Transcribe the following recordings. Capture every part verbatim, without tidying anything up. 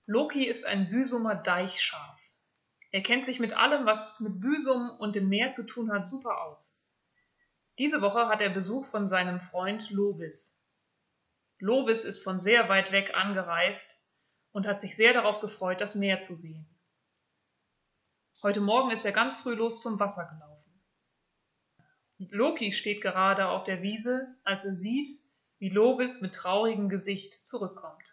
Loki ist ein Büsumer Deichschaf. Er kennt sich mit allem, was mit Büsum und dem Meer zu tun hat, super aus. Diese Woche hat er Besuch von seinem Freund Lovis. Lovis ist von sehr weit weg angereist und hat sich sehr darauf gefreut, das Meer zu sehen. Heute Morgen ist er ganz früh los zum Wasser gelaufen. Loki steht gerade auf der Wiese, als er sieht, wie Lovis mit traurigem Gesicht zurückkommt.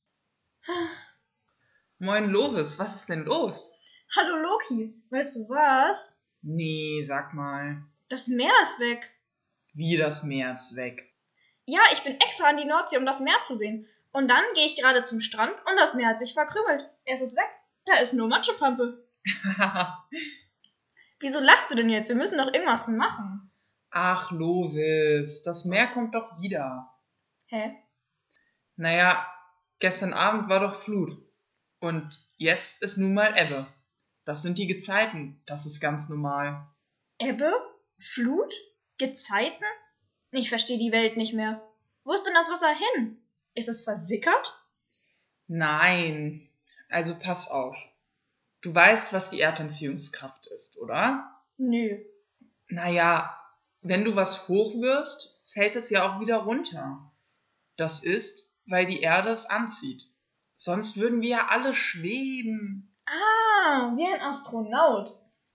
Moin Lovis, was ist denn los? Hallo Loki, weißt du was? Nee, sag mal. Das Meer ist weg. Wie, das Meer ist weg? Ja, ich bin extra an die Nordsee, um das Meer zu sehen. Und dann gehe ich gerade zum Strand und das Meer hat sich verkrümelt. Es ist weg. Da ist nur Matschepampe. Wieso lachst du denn jetzt? Wir müssen doch irgendwas machen. Ach, Lovis, das Meer kommt doch wieder. Hä? Naja, gestern Abend war doch Flut. Und jetzt ist nun mal Ebbe. Das sind die Gezeiten, das ist ganz normal. Ebbe? Flut? Gezeiten? Ich verstehe die Welt nicht mehr. Wo ist denn das Wasser hin? Ist es versickert? Nein, also pass auf. Du weißt, was die Erdanziehungskraft ist, oder? Nö. Naja, wenn du was hochwirfst, fällt es ja auch wieder runter. Das ist, weil die Erde es anzieht. Sonst würden wir ja alle schweben. Ah, wie ein Astronaut.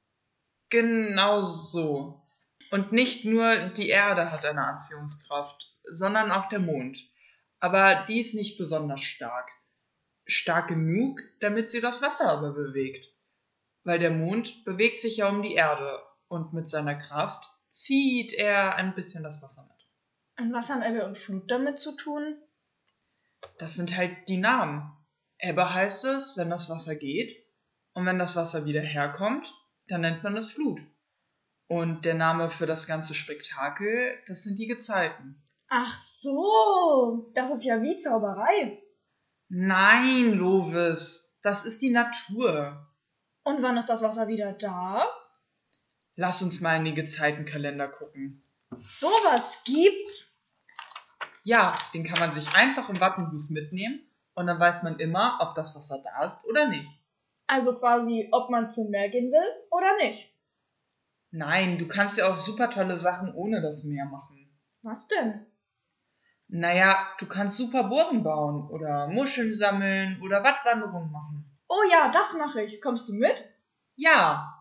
Genau so. Und nicht nur die Erde hat eine Anziehungskraft, sondern auch der Mond. Aber die ist nicht besonders stark. Stark genug, damit sie das Wasser aber bewegt. Weil der Mond bewegt sich ja um die Erde und mit seiner Kraft zieht er ein bisschen das Wasser mit. Und was haben Ebbe und Flut damit zu tun? Das sind halt die Namen. Ebbe heißt es, wenn das Wasser geht. Und wenn das Wasser wieder herkommt, dann nennt man es Flut. Und der Name für das ganze Spektakel, das sind die Gezeiten. Ach so, das ist ja wie Zauberei. Nein, Lovis, das ist die Natur. Und wann ist das Wasser wieder da? Lass uns mal in den Gezeitenkalender gucken. Sowas gibt's? Ja, den kann man sich einfach im Wappenhus mitnehmen und dann weiß man immer, ob das Wasser da ist oder nicht. Also quasi, ob man zum Meer gehen will oder nicht. Nein, du kannst ja auch super tolle Sachen ohne das Meer machen. Was denn? Naja, du kannst super Burgen bauen oder Muscheln sammeln oder Wattwanderung machen. Oh ja, das mache ich. Kommst du mit? Ja,